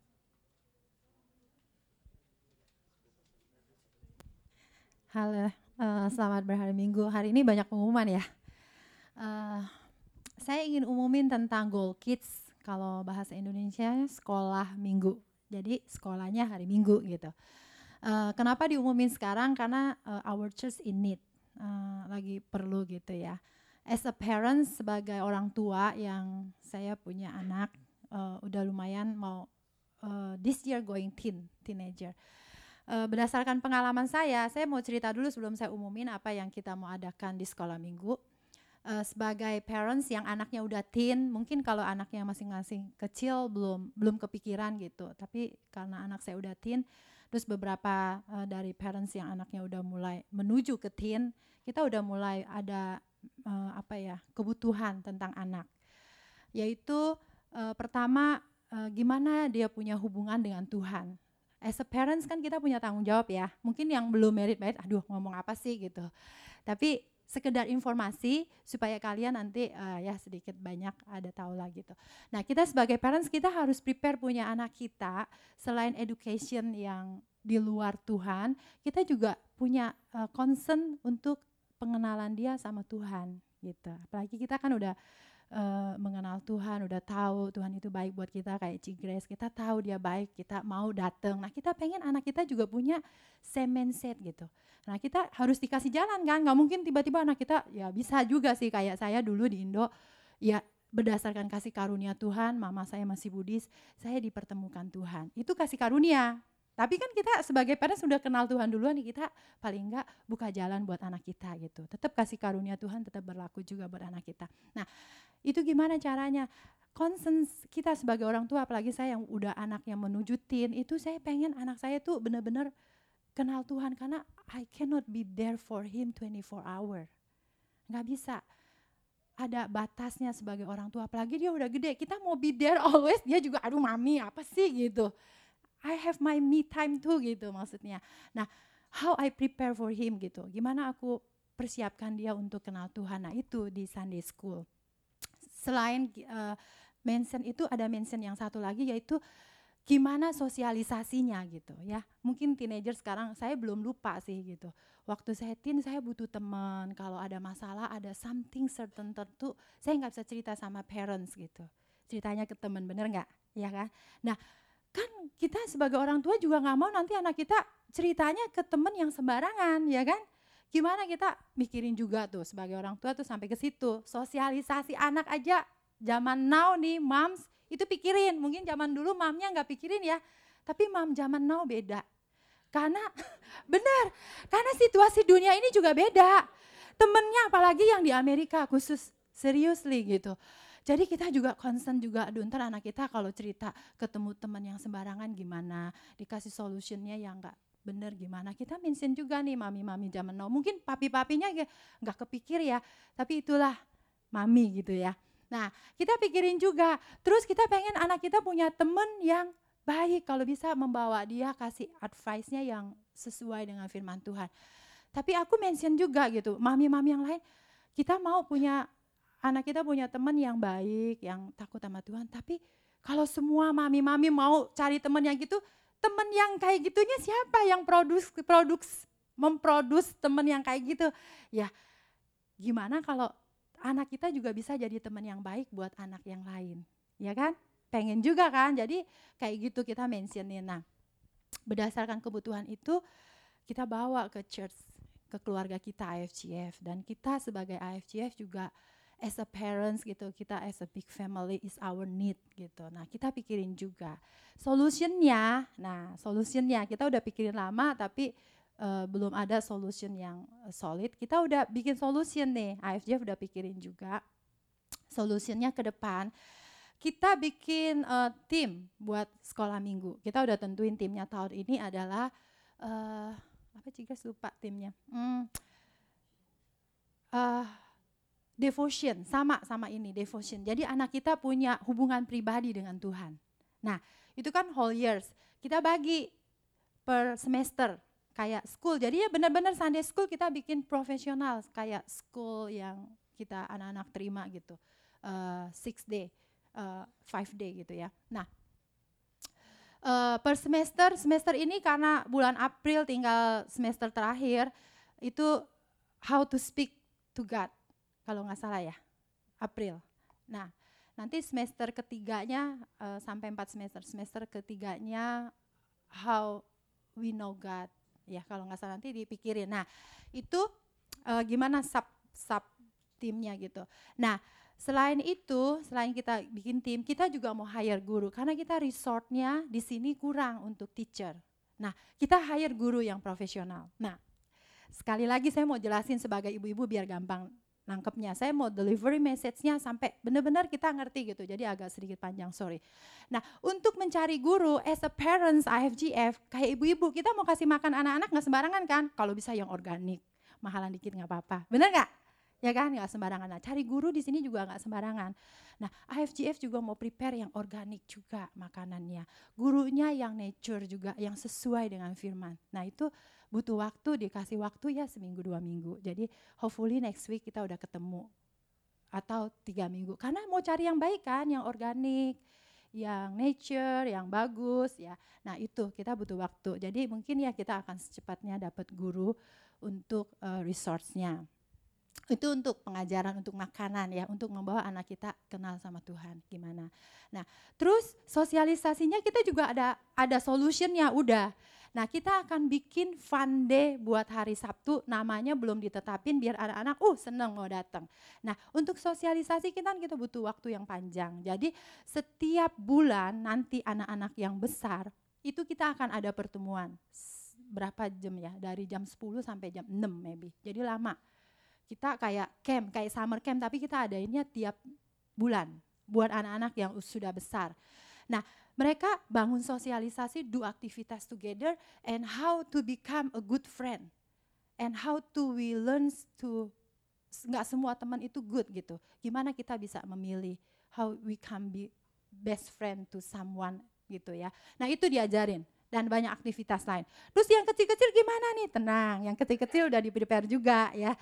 Halo, uh, selamat berhari Minggu. Hari ini banyak pengumuman ya. Uh, saya ingin umumin tentang Goal Kids. Kalau bahasa Indonesia sekolah minggu. Jadi sekolahnya hari Minggu gitu. Uh, kenapa diumumin sekarang? Karena uh, our church in need. Uh, lagi perlu gitu ya. As a parent, sebagai orang tua yang saya punya anak uh, udah lumayan mau uh, this year going teen, teenager. Uh, berdasarkan pengalaman saya, saya mau cerita dulu sebelum saya umumin apa yang kita mau adakan di sekolah minggu. Uh, sebagai parents yang anaknya udah teen, mungkin kalau anaknya masing-masing kecil belum belum kepikiran gitu. Tapi karena anak saya udah teen, terus beberapa uh, dari parents yang anaknya udah mulai menuju ke teen, kita udah mulai ada uh, apa ya kebutuhan tentang anak. Yaitu uh, pertama uh, gimana dia punya hubungan dengan Tuhan. As a parents kan kita punya tanggung jawab ya. Mungkin yang belum married-married, aduh ngomong apa sih gitu. Tapi sekedar informasi supaya kalian nanti uh, ya sedikit banyak ada tahu lah gitu. Nah kita sebagai parents kita harus prepare punya anak kita selain education yang di luar Tuhan, kita juga punya uh, concern untuk pengenalan dia sama Tuhan gitu. Apalagi kita kan udah uh, mengenal Tuhan, udah tahu Tuhan itu baik buat kita kayak Ci Grace, kita tahu dia baik, kita mau datang. Nah kita pengen anak kita juga punya same mindset gitu. Nah kita harus dikasih jalan kan, nggak mungkin tiba-tiba anak kita, ya bisa juga sih kayak saya dulu di Indo, ya berdasarkan kasih karunia Tuhan, mama saya masih Buddhis, saya dipertemukan Tuhan, itu kasih karunia. Tapi kan kita sebagai parents sudah kenal Tuhan duluan, kita paling enggak buka jalan buat anak kita gitu. Tetap kasih karunia Tuhan tetap berlaku juga buat anak kita. Nah itu gimana caranya? Concern kita sebagai orang tua, apalagi saya yang udah anak yang menuju teen, itu saya pengen anak saya tuh benar-benar kenal Tuhan, karena I cannot be there for him twenty-four hour. Nggak bisa. Ada batasnya sebagai orang tua, apalagi dia udah gede. Kita mau be there always, dia juga aduh mami apa sih gitu. I have my me time too gitu maksudnya. Nah, how I prepare for him gitu. Gimana aku persiapkan dia untuk kenal Tuhan. Nah itu di Sunday School. Selain uh, mention itu ada mention yang satu lagi yaitu gimana sosialisasinya gitu ya. Mungkin teenager sekarang saya belum lupa sih gitu. Waktu saya teen saya butuh teman, kalau ada masalah ada something certain tertentu saya nggak bisa cerita sama parents gitu. Ceritanya ke teman, bener nggak? Ya kan? Nah kan kita sebagai orang tua juga nggak mau nanti anak kita ceritanya ke teman yang sembarangan ya kan? Gimana kita mikirin juga tuh sebagai orang tua tuh sampai ke situ. Sosialisasi anak aja zaman now nih moms itu pikirin, mungkin zaman dulu mamnya nggak pikirin ya, tapi mam zaman now beda. Karena benar, karena situasi dunia ini juga beda. Temennya apalagi yang di Amerika khusus, seriously gitu. Jadi kita juga concern juga, aduh ntar anak kita kalau cerita ketemu teman yang sembarangan gimana, dikasih solutionnya yang nggak bener gimana. Kita mention juga nih mami-mami zaman now, mungkin papi-papinya nggak kepikir ya, tapi itulah mami gitu ya. Nah kita pikirin juga, terus kita pengen anak kita punya temen yang baik, kalau bisa membawa dia kasih advice-nya yang sesuai dengan firman Tuhan. Tapi aku mention juga gitu, mami-mami yang lain, kita mau punya, anak kita punya teman yang baik, yang takut sama Tuhan. Tapi kalau semua mami-mami mau cari teman yang gitu, teman yang kayak gitunya siapa yang produk, produk memproduce teman yang kayak gitu? Ya gimana kalau anak kita juga bisa jadi teman yang baik buat anak yang lain, ya kan? Pengen juga kan, jadi kayak gitu kita mentionin. Nah, berdasarkan kebutuhan itu kita bawa ke church, ke keluarga kita I F G F, dan kita sebagai I F G F juga as a parents gitu, kita as a big family is our need gitu. Nah, kita pikirin juga solutionnya. Nah, solutionnya kita udah pikirin lama, tapi Uh, belum ada solution yang uh, solid. Kita udah bikin solution nih, I F G F udah pikirin juga solutionnya ke depan. Kita bikin uh, tim buat sekolah minggu. Kita udah tentuin timnya tahun ini adalah uh, apa sih guys, lupa timnya. Hmm, uh, devotion, sama sama ini devotion. Jadi anak kita punya hubungan pribadi dengan Tuhan. Nah itu kan whole years. Kita bagi per semester. Kayak school, jadi ya benar-benar Sunday school kita bikin profesional, kayak school yang kita anak-anak terima gitu, uh, six day, uh, five day gitu ya. Nah, uh, per semester, semester ini karena bulan April tinggal semester terakhir, itu how to speak to God, kalau nggak salah ya, April. Nah, nanti semester ketiganya uh, sampai empat semester, semester ketiganya how we know God. Ya kalau nggak salah nanti dipikirin. Nah itu uh, gimana sub sub timnya gitu. Nah Selain itu, selain kita bikin tim, kita juga mau hire guru karena kita resortnya di sini kurang untuk teacher. Nah, kita hire guru yang profesional. Nah, sekali lagi saya mau jelasin sebagai ibu-ibu biar gampang nangkepnya. Saya mau delivery message-nya sampai benar-benar kita ngerti gitu. Jadi agak sedikit panjang, sorry. Nah, untuk mencari guru as a parents I F G F, kayak ibu-ibu, kita mau kasih makan anak-anak nggak sembarangan kan? Kalau bisa yang organik, mahalan dikit nggak apa-apa. Benar nggak? Ya kan, nggak sembarangan. Nah, cari guru di sini juga nggak sembarangan. Nah, I F G F juga mau prepare yang organik juga makanannya. Gurunya yang nature juga, yang sesuai dengan firman. Nah, itu butuh waktu, dikasih waktu ya seminggu dua minggu. Jadi hopefully next week kita udah ketemu. Atau tiga minggu. Karena mau cari yang baik kan, yang organik, yang nature, yang bagus ya. Nah, itu kita butuh waktu. Jadi mungkin ya kita akan secepatnya dapat guru untuk uh, resource-nya. Itu untuk pengajaran, untuk makanan ya, untuk membawa anak kita kenal sama Tuhan gimana. Nah, terus sosialisasinya kita juga ada ada solutionnya udah. Nah, kita akan bikin fun day buat hari Sabtu, namanya belum ditetapin biar anak-anak uh seneng mau datang. Nah, untuk sosialisasi kita kita butuh waktu yang panjang. Jadi setiap bulan nanti anak-anak yang besar itu kita akan ada pertemuan. Berapa jam ya? Dari jam sepuluh sampai jam enam maybe. Jadi lama. Kita kayak camp, kayak summer camp, tapi kita adainnya tiap bulan buat anak-anak yang sudah besar. Nah, mereka bangun sosialisasi, do aktivitas together, and how to become a good friend, and how to we learn to, nggak semua teman itu good gitu. Gimana kita bisa memilih, how we can be best friend to someone gitu ya. Nah, itu diajarin. Dan banyak aktivitas lain. Terus yang kecil-kecil gimana nih? Tenang, yang kecil-kecil udah di-prepare juga ya.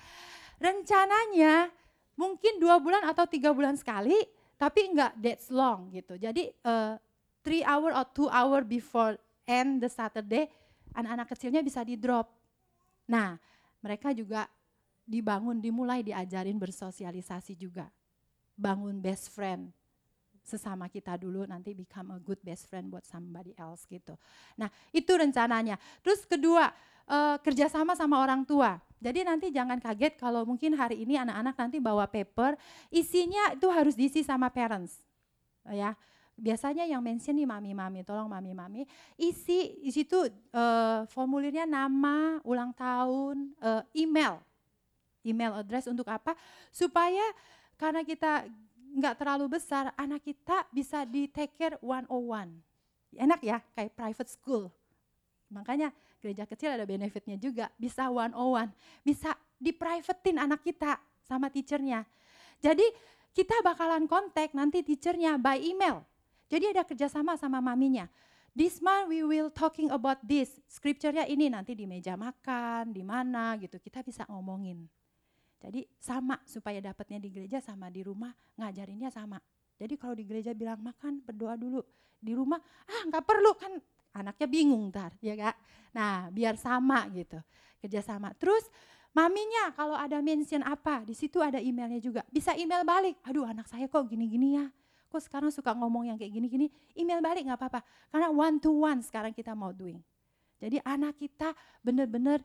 Rencananya mungkin dua bulan atau tiga bulan sekali, tapi enggak that's long gitu. Jadi uh, three hour or two hour before end the Saturday, anak-anak kecilnya bisa di drop. Nah, mereka juga dibangun, dimulai diajarin bersosialisasi juga. Bangun best friend sesama kita dulu, nanti become a good best friend buat somebody else gitu. Nah, itu rencananya. Terus kedua, uh, kerjasama sama orang tua. Jadi nanti jangan kaget kalau mungkin hari ini anak-anak nanti bawa paper, isinya itu harus diisi sama parents. Ya, biasanya yang mention nih mami-mami, tolong mami-mami, isi di situ uh, formulirnya nama, ulang tahun, uh, email, email address untuk apa? Supaya karena kita nggak terlalu besar, anak kita bisa di take care one on one. Enak ya, kayak private school. Makanya gereja kecil ada benefitnya juga, bisa one on one, bisa di privatein anak kita sama teachernya. Jadi kita bakalan kontak nanti teachernya by email. Jadi ada kerjasama sama maminya. This month we will talking about this. Scripture-nya ini nanti di meja makan, di mana gitu, kita bisa ngomongin. Jadi sama supaya dapatnya di gereja sama di rumah ngajarinnya sama. Jadi kalau di gereja bilang makan berdoa dulu, di rumah ah nggak perlu kan anaknya bingung ntar ya kak. Nah biar sama gitu kerja sama. Terus maminya kalau ada mention apa di situ ada emailnya juga, bisa email balik. Aduh anak saya kok gini-gini ya, kok sekarang suka ngomong yang kayak gini-gini, email balik nggak apa-apa. Karena one to one sekarang kita mau doing. Jadi anak kita benar-benar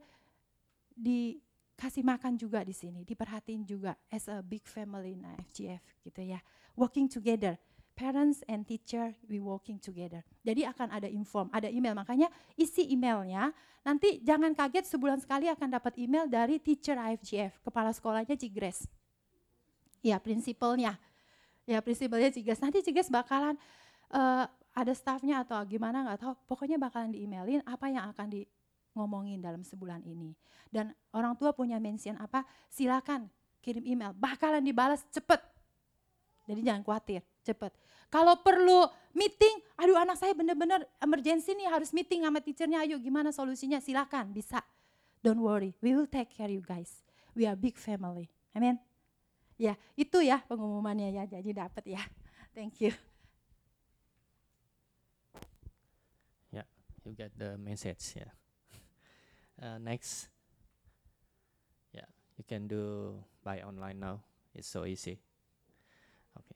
di kasih makan juga di sini, diperhatiin juga as a big family in I F G F gitu ya. Working together, parents and teacher we working together. Jadi akan ada inform, ada email, makanya isi emailnya. Nanti jangan kaget sebulan sekali akan dapat email dari teacher I F G F, kepala sekolahnya Cigres. Ya prinsipalnya, ya prinsipalnya Cigres. Nanti Cigres bakalan uh, ada staffnya atau gimana nggak tahu. Pokoknya bakalan di emailin apa yang akan di ngomongin dalam sebulan ini. Dan orang tua punya mention apa, silakan kirim email, bakalan dibalas cepet. Jadi jangan khawatir, cepet. Kalau perlu meeting, aduh anak saya bener-bener emergency nih harus meeting sama teachernya, ayo gimana solusinya, silakan, bisa. Don't worry, we will take care you guys. We are big family, amen. Ya itu ya pengumumannya ya, jadi dapat ya. Thank you. Yeah, you get the message, yeah. Uh, next, yeah, you can do buy online now. It's so easy. Okay,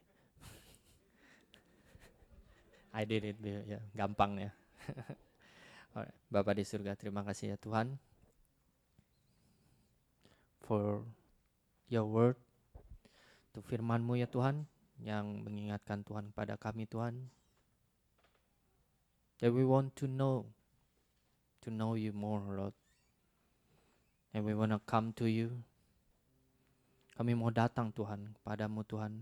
I did it, ya, yeah, gampang ya. Alright, Bapak di surga, terima kasih ya Tuhan for your word. Itu firman-Mu ya Tuhan, yang mengingatkan Tuhan kepada kami Tuhan. That we want to know, to know you more Lord. And we want to come to you. Kami mau datang Tuhan kepadamu Tuhan.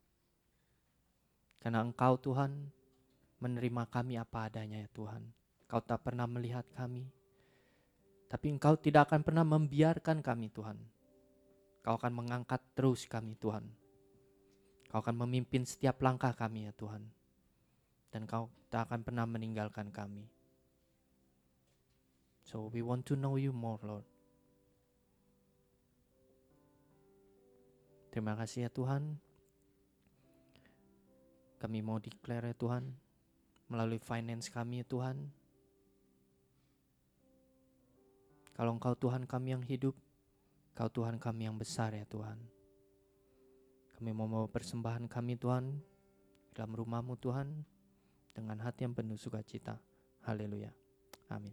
Karena Engkau Tuhan menerima kami apa adanya ya Tuhan. Engkau tak pernah melihat kami. Tapi Engkau tidak akan pernah membiarkan kami Tuhan. Engkau akan mengangkat terus kami Tuhan. Engkau akan memimpin setiap langkah kami ya Tuhan. Dan Engkau tak akan pernah meninggalkan kami. So we want to know you more Lord. Terima kasih ya Tuhan. Kami mau declare ya Tuhan, melalui finance kami ya Tuhan. Kalau Engkau Tuhan kami yang hidup, Engkau Tuhan kami yang besar ya Tuhan. Kami mau membawa persembahan kami Tuhan, dalam rumah-Mu Tuhan, dengan hati yang penuh sukacita. Haleluya. Amin.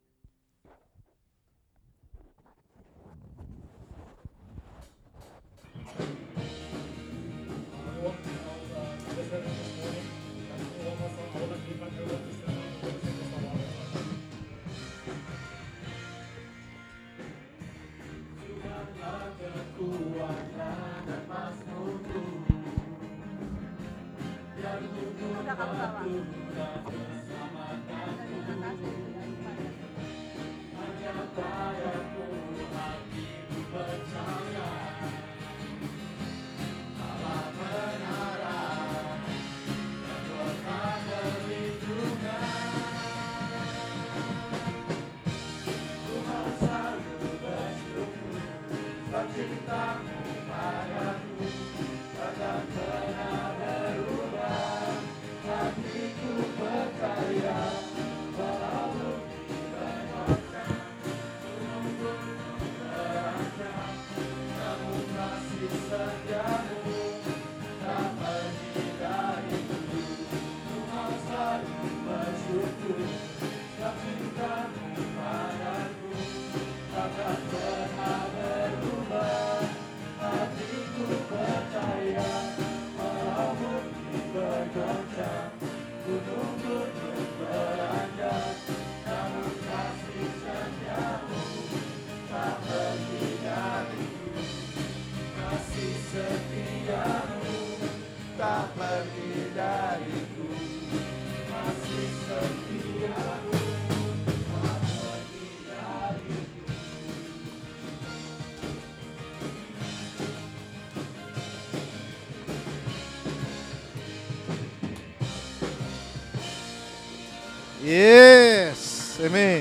Yes, amin.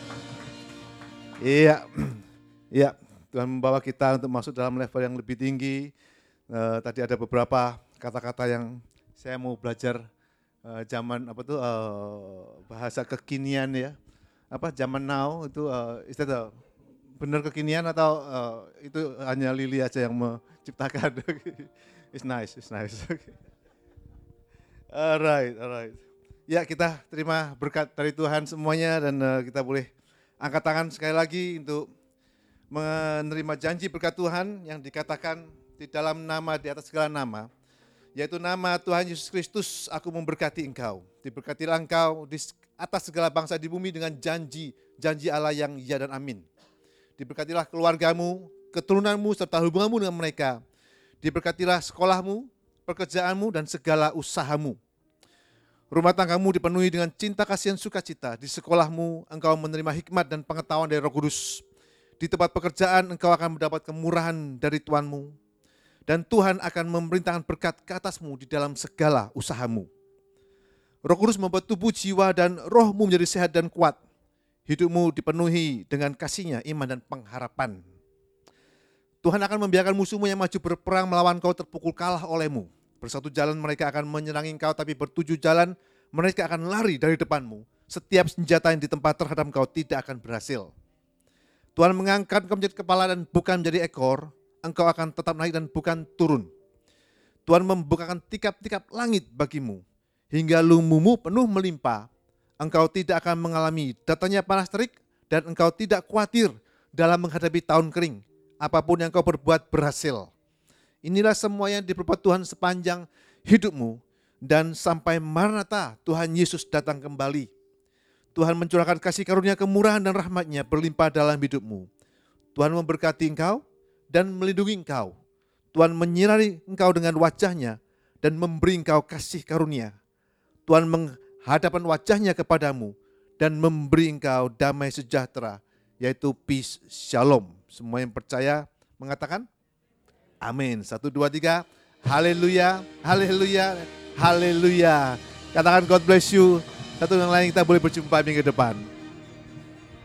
Iya, iya. Tuhan membawa kita untuk masuk dalam level yang lebih tinggi. Uh, tadi ada beberapa kata-kata yang saya mau belajar uh, zaman apa tuh uh, bahasa kekinian ya. Apa zaman now itu uh, istilah benar kekinian atau uh, itu hanya Lili aja yang menciptakan. It's nice, it's nice. Alright, alright. Ya, kita terima berkat dari Tuhan semuanya dan uh, kita boleh angkat tangan sekali lagi untuk menerima janji berkat Tuhan yang dikatakan di dalam nama di atas segala nama, yaitu nama Tuhan Yesus Kristus. Aku memberkati engkau, diberkatilah engkau di atas segala bangsa di bumi dengan janji, janji Allah yang ya dan amin. Diberkatilah keluargamu, keturunanmu serta hubunganmu dengan mereka. Diberkatilah sekolahmu, pekerjaanmu dan segala usahamu. Rumah tanggamu dipenuhi dengan cinta kasih dan sukacita. Di sekolahmu engkau menerima hikmat dan pengetahuan dari Roh Kudus. Di tempat pekerjaan engkau akan mendapat kemurahan dari Tuhanmu. Dan Tuhan akan memerintahkan berkat ke atasmu di dalam segala usahamu. Roh Kudus membuat tubuh, jiwa dan rohmu menjadi sehat dan kuat. Hidupmu dipenuhi dengan kasih-Nya, iman dan pengharapan. Tuhan akan membiarkan musuhmu yang maju berperang melawan kau terpukul kalah olehmu. Bersatu jalan mereka akan menyenangi engkau, tapi bertujuh jalan mereka akan lari dari depanmu. Setiap senjata yang ditempa terhadap engkau tidak akan berhasil. Tuhan mengangkat engkau menjadi kepala dan bukan menjadi ekor. Engkau akan tetap naik dan bukan turun. Tuhan membukakan tikap-tikap langit bagimu, hingga lumumu penuh melimpah. Engkau tidak akan mengalami datangnya panas terik, dan engkau tidak khawatir dalam menghadapi tahun kering. Apapun yang kau berbuat berhasil. Inilah semua yang diperbuat Tuhan sepanjang hidupmu dan sampai Maranatha Tuhan Yesus datang kembali. Tuhan mencurahkan kasih karunia, kemurahan dan rahmat-Nya berlimpah dalam hidupmu. Tuhan memberkati engkau dan melindungi engkau. Tuhan menyinari engkau dengan wajah-Nya dan memberi engkau kasih karunia. Tuhan menghadapkan wajah-Nya kepadamu dan memberi engkau damai sejahtera, yaitu peace, shalom. Semua yang percaya mengatakan amin. Satu, dua, tiga. Haleluya, haleluya, haleluya. Katakan God bless you. Satu yang lain kita boleh berjumpa minggu depan.